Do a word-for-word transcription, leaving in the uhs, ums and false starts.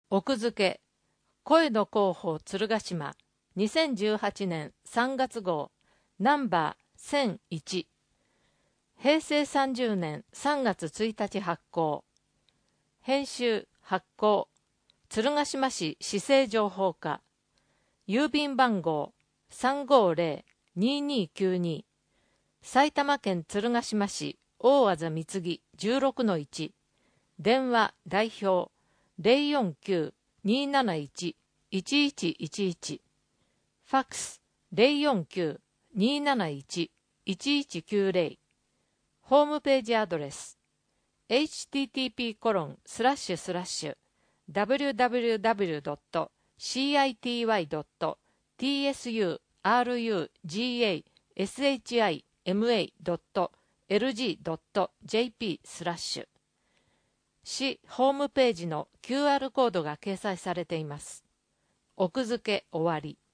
奥付け声の広報鶴ヶ島にせんじゅうはちねんさんがつ号ナンバーせんいち平成さんじゅうねんさんがつついたち発行編集発行鶴ヶ島市市政情報課郵便番号 さんごゼロにーにーきゅうに 埼玉県鶴ヶ島市大字貢ぎ じゅうろくのいち 電話代表 ゼロよんきゅう にーなないち いちいちいちいち ファックス ゼロよんきゅう にーなないち いちいちきゅうゼロ ホームページアドレス エイチティーティーピーコロンスラッシュスラッシュダブリュダブリュダブリュドットシーアイティーワイドットティーエスユーアールユージーエーエスエイチアイエムエードットエルジードットジェーピースラッシュ市ホームページの キューアール コードが掲載されています。奥付け終わり。